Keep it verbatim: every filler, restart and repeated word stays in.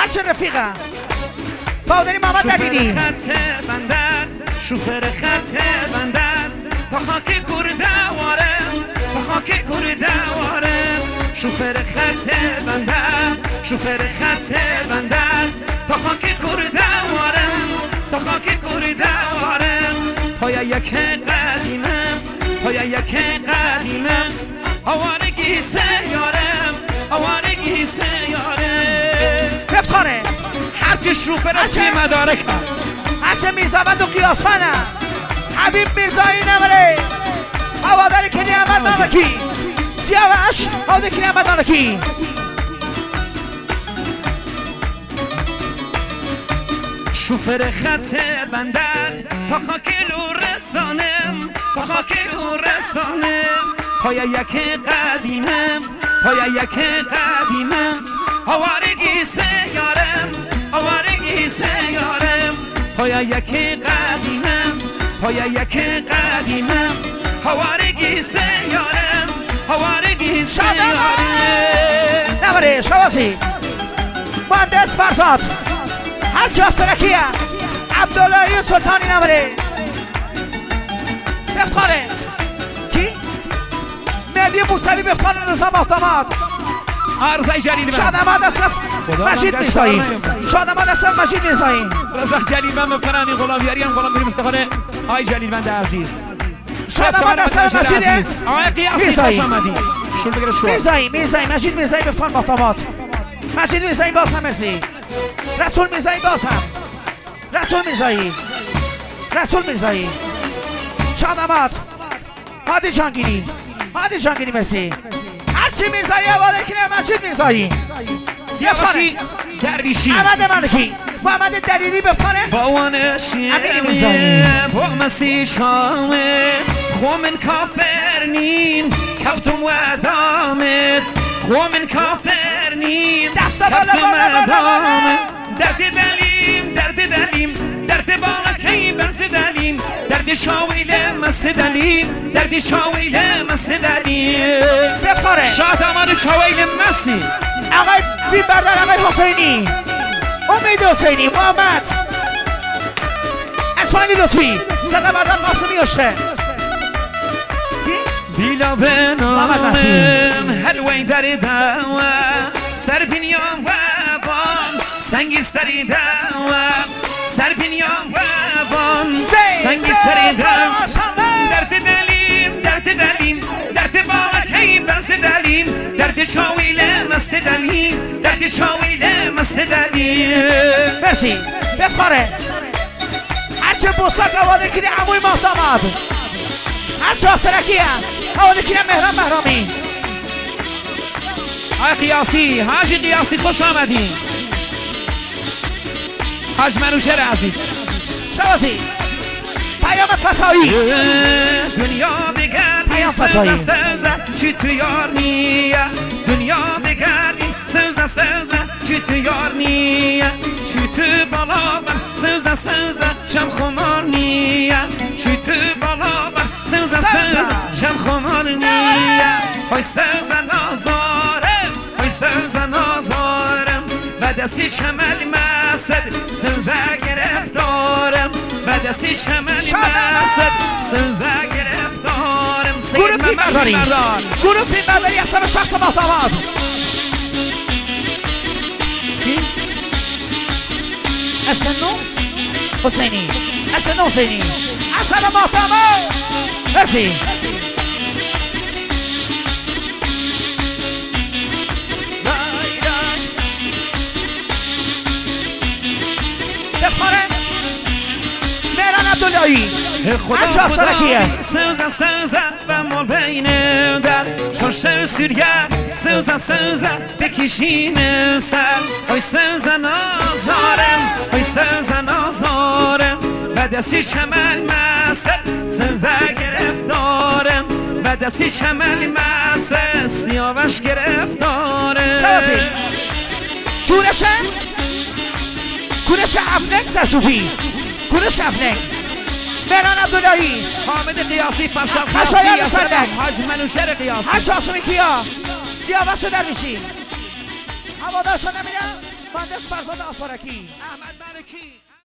هرچه رفیقه بهادری محمد دلیلی شوفر خط بندر شوفر خط بندر تا خاک کرده وارم تا خاک کرده وارم شوفر خط بندر شوفر خط بندر تا خاک کرده وارم تا خاک کرده وارم پای یک قدیمم پای یک قدیمم آوارگی سیارم آوارگی سیارم افتخاره هرچه شوفر چه مدارک هرچه میرزابد و قیاسفنه حبیب میرزایی نمره هواداری کنی احمد مالکی سیاوش هواداری کنی احمد مالکی شوفر خط بندر تا خاک لورستانم تا خاک لورستانم پای یک قدیمم پای یک قدیمم آوارگی سیارم آوارگی سیارم پای یک قدیمم پای یک قدیمم آوارگی سیارم آوارگی سیارم نبره شوازی مهندس فرزاد هر جاسترکیه عبداللهی سلطانی نبره بفتخاره کی؟ مهدی موسوی بفتخاره رضا محتمد عرضه جلیل من شاد احمد اصرف مجید میرزایی شاد احمد اصرف مجید میرزایی رزاق جلیل من مفترانی غلامیاری هم غلام میریم افتخاره آی جلیل من عزیز شاد احمد اصرف مجید آی قیاسی خوش آمدی شروع بگیره شروع میرزایی میرزایی مجید میرزایی بفتخار محتمد مجید میرزایی باز هم مرسی رسول میرزایی باز هم رسول میرزایی رسول میرزایی شاد احمد هادی جانگیری هادی جانگیری مرسی هرچی میرزایی حواله کنه مجید میرزایی سیاوشی درویشی احمد مالکی محمد دلیلی بفتاره با وانشیه با مسیح شامه خومن کافرنین کفتم و دامت خومن کافرنین دستا کفتم بالا و بالا بالا درد دلیم درد دلیم درد بالکی برز دلیم درد شاویله مس دلیم درد شاویله مس دلیم بفتاره شاد آمد شاویله مسی آقای بی بردر آقای حسینی امید حسینی محمد اسماعیلی لطفی صدا بردر قاسمی عشقه بیلا بنامم هر وی در دوا سر بینیام و بان سنگی سری دوا سر بینیام و بان سنگی سری دوا درد دلیم درد دلیم درد بالکی برز دلیم درد شاویله مس دلیم درد شاویله مس دلیم مرسی بفتاره هرچه بوساک آواده کنی عموی محتمد هرچه آسرکی هم آواده کنی مهران مهرامی آی قیاسی حاجی قیاسی خوش آمدین حاج منوشهر عزیز شوازی پیام فتایی دنیا بگردی پیام فتایی سوزه چی تو یار نیه دنیا بگردی سوزه سوزه چی تو یار نیه چی تو بالا بر سوزه سوزه شم خمار نیه چی تو بالا بر سوزه سوزه شم خمار نیه های سوزه نازارم های سوزه نازارم و دستی چمل مسد سوزه گرفتارم و دستی چمل مسد سوزه گرفتارم گروه فیلم برداری گروه فیلم برداری اصلا شخص محتمد اسنو حسینی اسنو حسینی اصلا محتمد مرسی بخوره مهران عبداللهی خدا خدا سوزه سوزه و ما بین در چاشه سریه سوزه سوزه بکشیم سر های سوزه نازارم های سوزه نازارم و دستی شمل مسد سوزه گرفتارم و دستی شمل مسد سیاوش گرفتارم شوازی کورشه کورش افنک سرشوفی کورش افنک مهران عبداللهی حامد قیاسی پاشا خشایار سردک حاج منوشهر قیاسی هر چاشمی کیا سیاوش رو در میشی هوادارشو نمیرم مهندس فرزاد آسارکی، احمد ملکی